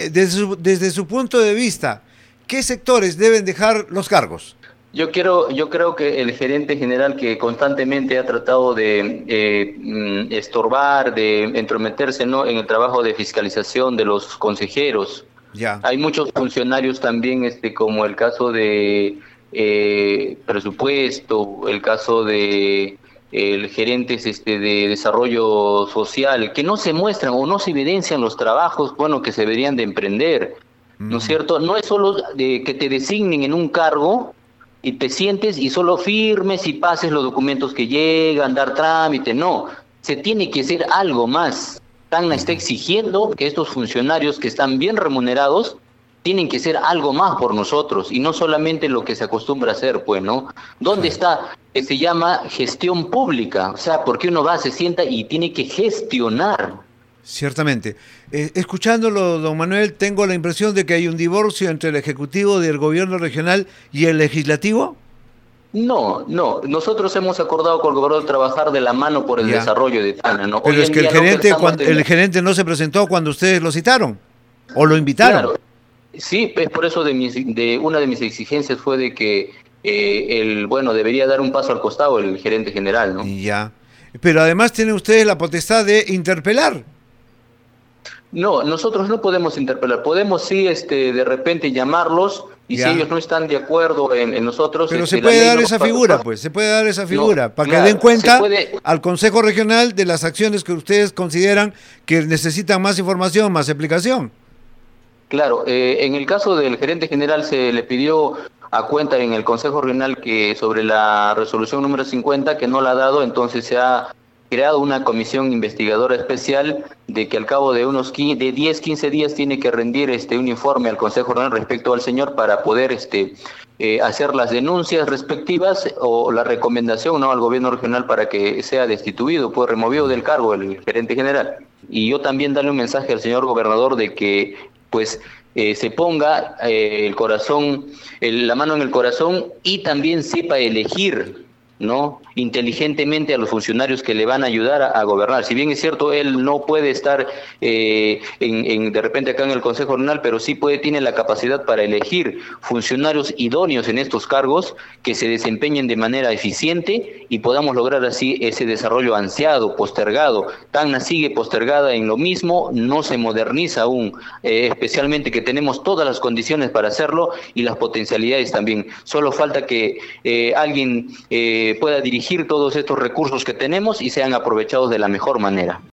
desde su punto de vista, ¿qué sectores deben dejar los cargos? Yo creo que el gerente general que constantemente ha tratado de estorbar, de entrometerse, ¿no?, en el trabajo de fiscalización de los consejeros. Ya. Hay muchos funcionarios también, como el caso de presupuesto, el caso de el gerentes de desarrollo social, que no se muestran o no se evidencian los trabajos, bueno, que se deberían de emprender, ¿no es Mm. cierto? No es solo de que te designen en un cargo y te sientes y solo firmes y pases los documentos que llegan, dar trámite, no, se tiene que hacer algo más. Tacna está exigiendo que estos funcionarios que están bien remunerados tienen que hacer algo más por nosotros y no solamente lo que se acostumbra a hacer, pues, ¿no? ¿Dónde Claro. está? Se llama gestión pública, o sea, porque uno va, se sienta y tiene que gestionar. Ciertamente. Escuchándolo, don Manuel, tengo la impresión de que hay un divorcio entre el Ejecutivo del Gobierno regional y el Legislativo. No, no, nosotros hemos acordado con el gobernador trabajar de la mano por el Ya. desarrollo de Tacna, ¿no? Pero Hoy es en que día lo que estamos el teniendo, gerente no se presentó cuando ustedes lo citaron o lo invitaron. claro, sí, es por eso de una de mis exigencias fue de que bueno, debería dar un paso al costado el gerente general, ¿no? Y ya. Pero además tienen ustedes la potestad de interpelar. No, nosotros no podemos interpelar, podemos sí, de repente llamarlos y si Ya. ellos no están de acuerdo en nosotros, Pero se la puede ley dar no esa va a figura, pasar. pues, se puede dar esa No, figura, para que den claro, se cuenta puede. al Consejo Regional de las acciones que ustedes consideran que necesitan más información, más explicación. Claro, en el caso del gerente general se le pidió a cuenta en el Consejo Regional que sobre la resolución número 50 que no la ha dado, entonces se ha creado una comisión investigadora especial de que al cabo de unos 10, 15 días tiene que rendir un informe al Consejo Regional respecto al señor para poder hacer las denuncias respectivas o la recomendación, ¿no?, al gobierno regional para que sea destituido, pues removido del cargo el gerente general. Y yo también darle un mensaje al señor gobernador de que pues se ponga el corazón, la mano en el corazón y también sepa elegir, ¿no?, inteligentemente a los funcionarios que le van a ayudar a gobernar. Si bien es cierto, él no puede estar de repente acá en el Consejo Regional, pero sí tiene la capacidad para elegir funcionarios idóneos en estos cargos que se desempeñen de manera eficiente y podamos lograr así ese desarrollo ansiado, postergado. Tacna sigue postergada en lo mismo, no se moderniza aún, especialmente que tenemos todas las condiciones para hacerlo y las potencialidades también. Solo falta que alguien pueda dirigir todos estos recursos que tenemos y sean aprovechados de la mejor manera.